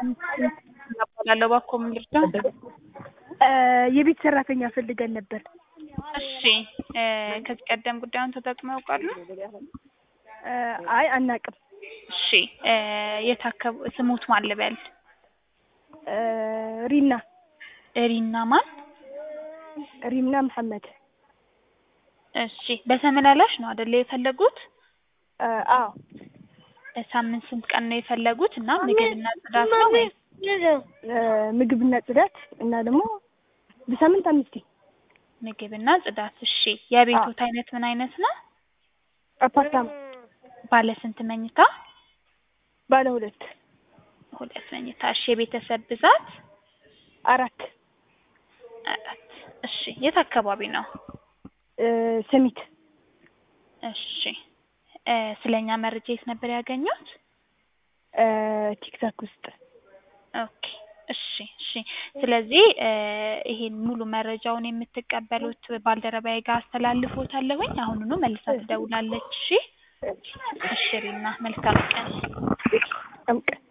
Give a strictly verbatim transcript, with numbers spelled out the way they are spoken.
ያባላለው ባኮም ልርዳ የቤት ሰራተኛ ፈልገን ነበር። እሺ ከዚህ ቀደም ጉዳዩን ተጠቅመው ያውቃሉ? አይ አናቅም። እሺ የታከቡ ስሙት ማን ልበል? ሪና ሪና ማን? ሪና መሐመድ። እሺ በተመላላሽ ነው አይደል የፈለጉት? አዎ ሳምንት ስንት ቀን ነው የፈለጉት? እና ምግብና ጽዳት ነው ወይ? ምግብና ጽዳት እና ደግሞ በሳምንት አምስት ምግብና ጽዳት። እሺ የቤቱት አይነት ምን አይነት ነው? አፓርታማ። ባለ ስንት መኝታ? ባለ ሁለት ሁለት መኝታ። እሺ የቤተሰብ ብዛት? አራት አራት። እሺ የት አካባቢ ነው? ሰሚት። እሺ ስለኛ መረጃ የት ነበር ያገኙት? ቲክታክ ውስጥ። ኦኬ እሺ እሺ ስለዚህ ይሄን ሙሉ መረጃውን የምትቀበሉት ባልደረባዬ ጋር አስተላልፎታለሁኝ። አሁኑኑ መልሳ ትደውላለች። እሺ እሺ ሪና መልካም ቀን።